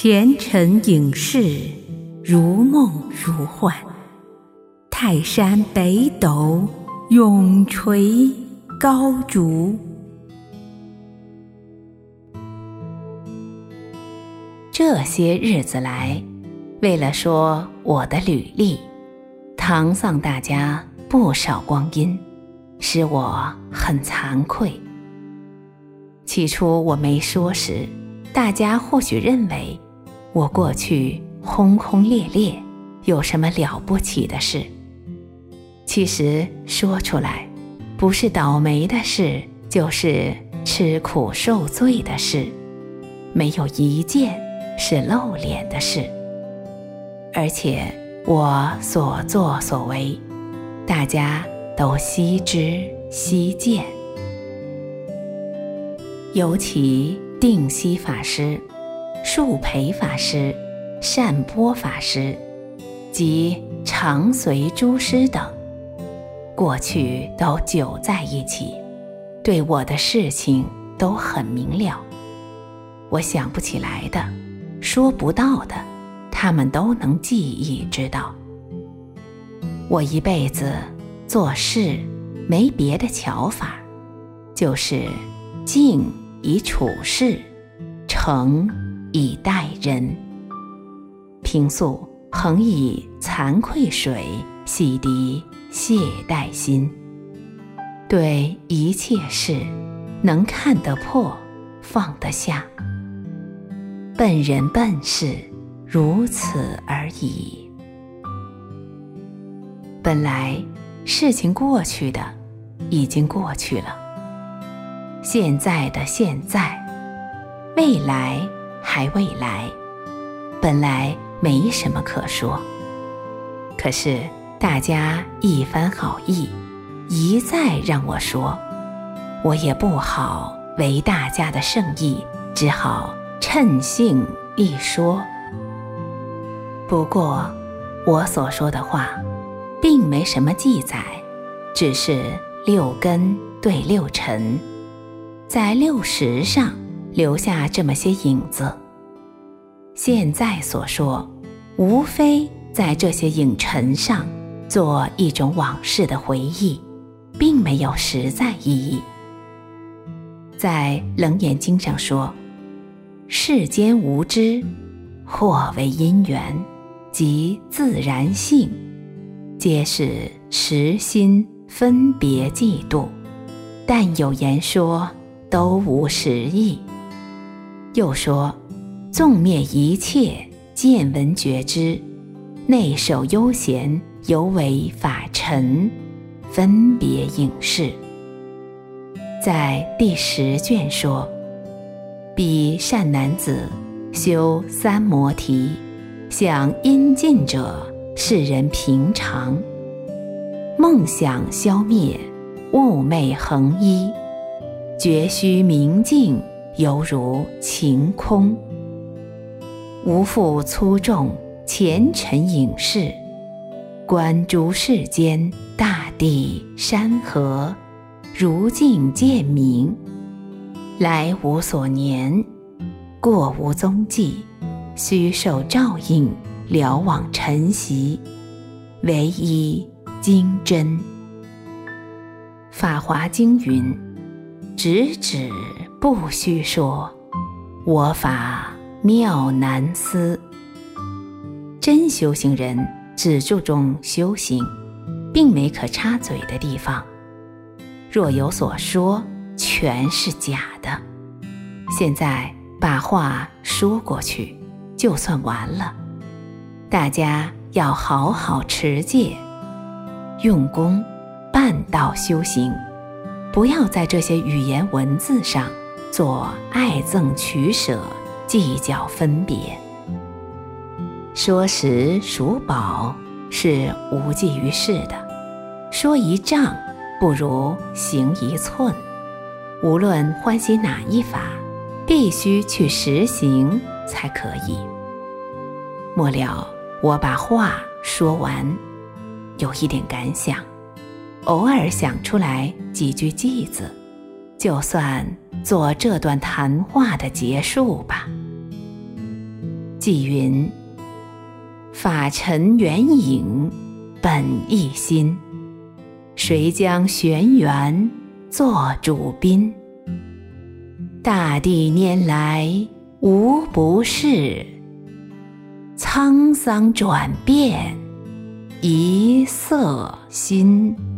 前尘影视，如梦如幻。泰山北斗，永垂高烛。 这些日子来，为了说我的履历，搪丧大家不少光阴，使我很惭愧。起初我没说时，大家或许认为我过去轰轰烈烈，有什么了不起的事。其实说出来，不是倒霉的事，就是吃苦受罪的事，没有一件是露脸的事。而且我所作所为，大家都悉知悉见。尤其定西法师、树培法师、善波法师及常随诸师等，过去都久在一起，对我的事情都很明了。我想不起来的，说不到的，他们都能记忆知道。我一辈子做事没别的巧法，就是静以处事，诚以待人。平素恒以惭愧水洗涤懈怠心，对一切事能看得破，放得下。笨人笨事如此而已。本来事情过去的已经过去了，现在的现在，未来还未来，本来没什么可说。可是大家一番好意，一再让我说，我也不好违大家的圣意，只好趁兴一说。不过我所说的话并没什么记载，只是六根对六尘，在六识上留下这么些影子。现在所说，无非在这些影尘上做一种往事的回忆，并没有实在意义。在《楞严经》上说，世间无知，或为因缘即自然性，皆是实心分别嫉妒，但有言说都无实意。又说纵灭一切见闻觉知，内守悠闲，犹为法尘，分别影视。在第10卷说，彼善男子修三摩提，想阴尽者，是人平常。梦想消灭，寤寐横依，觉虚明净，犹如晴空。无复粗重前尘影视，观诸世间大地山河，如镜见明。来无所念，过无踪迹，虚受照应，了往尘习，唯一经真。法华经云，直指不虚说，我法妙难思。真修行人只注重修行，并没可插嘴的地方。若有所说，全是假的。现在把话说过去，就算完了。大家要好好持戒，用功办道修行，不要在这些语言文字上做爱憎取舍，计较分别。说时数宝是无济于事的，说一丈不如行一寸。无论欢喜哪一法，必须去实行才可以。末了我把话说完，有一点感想，偶尔想出来几句偈子，就算做这段谈话的结束吧。 纪云：法尘缘影，本一心，谁将玄元作主宾？大地拈来无不是，沧桑转变一色新。